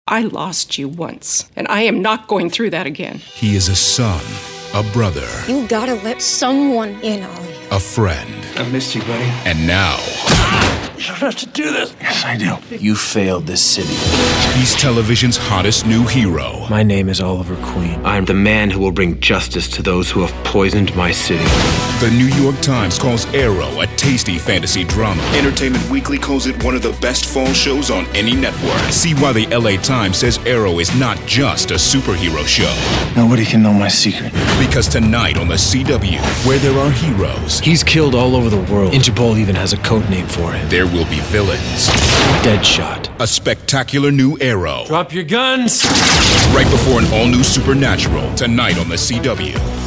I lost you once, and I am not going through that again. He is a son, a brother. You gotta let someone in on you. A friend. I missed you, buddy. And now... You don't have to do this. Yes, I do. You failed this city. He's television's hottest new hero. My name is Oliver Queen. I am the man who will bring justice to those who have poisoned my city. The New York Times calls Arrow a tasty fantasy drama. Entertainment Weekly calls it one of the best fall shows on any network. See why the LA Times says Arrow is not just a superhero show. Nobody can know my secret. Because tonight on the CW, where there are heroes, He's killed all over the world. Interpol even has a code name for him. there will be villains. Deadshot. A spectacular new Arrow. Drop your guns! Right before an all-new Supernatural, tonight on the CW.